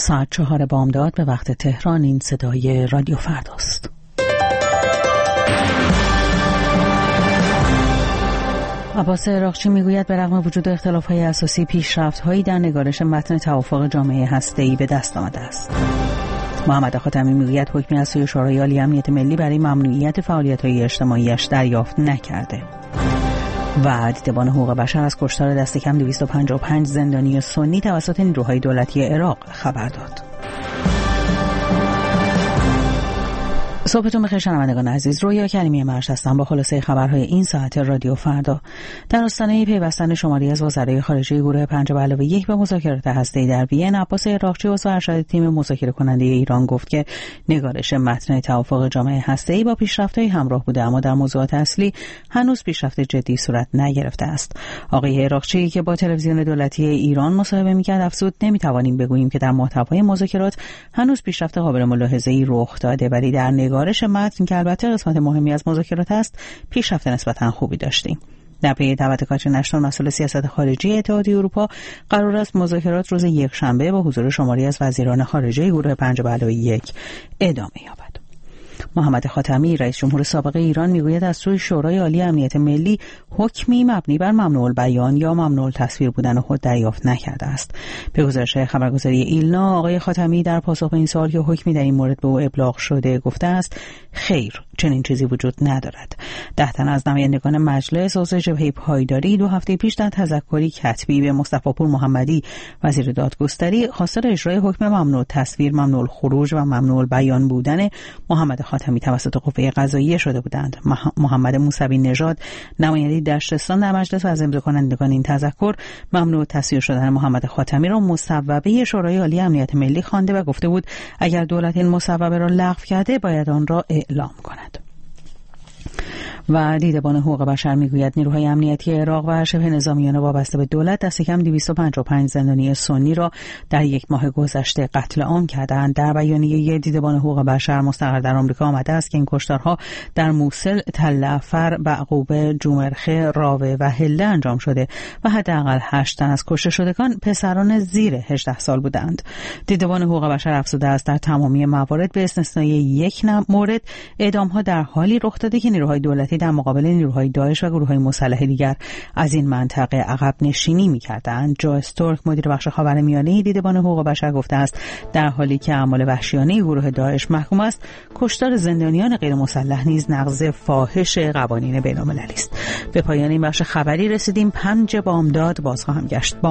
ساعت 4 بامداد به وقت تهران. این صدای رادیو فرداست. عباس عراقچی میگوید به رغم وجود اختلاف‌های اساسی پیشرفت‌هایی در نگارش متن توافق جامعه هسته‌ای به دست آمده است. محمد خاتمی میگوید حکمی از سوی شورای عالی امنیت ملی برای ممنوعیت فعالیت‌های اجتماعی‌اش دریافت نکرده. و دیدبان حقوق بشر از کشتار دست کم 255 زندانی سنی توسط نیروهای دولتی عراق خبر داد. صبحتون بخیر شنوندگان عزیز، رویا کریمی مرش هستم با خلاصه خبرهای این ساعت رادیو فردا. در آستانه پیوستن شماری از وزرای خارجه گروه 5+1 به مذاکرات هسته‌ای در وین، عباس عراقچی عضو ارشد تیم مذاکره کننده ایران گفت که نگارش متن توافق جامعه هسته‌ای با پیشرفت‌های همراه بوده، اما در موضوعات اصلی هنوز پیشرفت جدی صورت نگرفته است. آقای عراقچی که با تلویزیون دولتی ایران مصاحبه می‌کرد افزود نمی‌توانیم بگوییم که در محتوای مذاکرات هنوز پیشرفت قابل ملاحظه‌ای رخ داده، ولی در نگارش متن که البته قسمت مهمی از مذاکرات است پیشرفت نسبتاً خوبی داشتیم. در پی دعوت کاترین اشتون مسئول سیاست خارجی اتحادیه اروپا قرار است مذاکرات روز یکشنبه با حضور شماری از وزیران خارجه گروه 5+1 ادامه یابد. محمد خاتمی رئیس جمهور سابق ایران میگوید از سوی شورای عالی امنیت ملی حکمی مبنی بر ممنوع البیان یا ممنوع التصویر بودن خود دریافت نکرده است. به گزارش خبرگزاری ایلنا، آقای خاتمی در پاسخ به این سوال که حکمی در این مورد به او ابلاغ شده گفته است خیر، چنین چیزی وجود ندارد. 10 تن از نمایندگان مجلس عضو جبهه پایداری 2 هفته پیش در تذکری کتبی به مصطفی پور محمدی وزیر دادگستری خواستار اجرای حکم ممنوع تصویر، ممنوع الخروج و ممنوع البیان بودن محمد خاتمی توسط قوه قضاییه شده بودند. محمد موسوی نژاد نماینده دشتستان در مجلس و از امضا کنندگان این تذکر ممنوع تصویر شدن محمد خاتمی را مصوبه شورای عالی امنیت ملی خوانده و گفته بود اگر دولت این مصوبه را لغو کرده باید آن را اعلام کند. و دیدبان حقوق بشر میگوید نیروهای امنیتی عراق و شبه نظامیان وابسته به دولت دست کم 255 زندانی سنی را در یک ماه گذشته قتل عام کردند. در بیانیه دیدبان حقوق بشر مستقر در آمریکا آمده است که این کشتارها در موصل، تل افر، بعقوبه، جومرخه، راوه و هله انجام شده و حداقل 8 تن از کشته شدگان پسران زیر 18 سال بودند. دیدبان حقوق بشر افزوده است در تمامی موارد به استثنای یک مورد اعدام‌ها در حالی رخ داده که نیروهای دولتی در مقابل نیروهای داعش و گروه‌های مسلح دیگر از این منطقه عقب نشینی می‌کردند. جو استورک مدیر بخش خاورمیانه دیدبان حقوق بشر گفته است در حالی که اعمال وحشیانه گروه داعش محکوم است، کشتار زندانیان غیر مسلح نیز نقض فاحش قوانین بین‌المللی است. به پایان این بخش خبری رسیدیم. 5 بامداد باز خواهم گشت.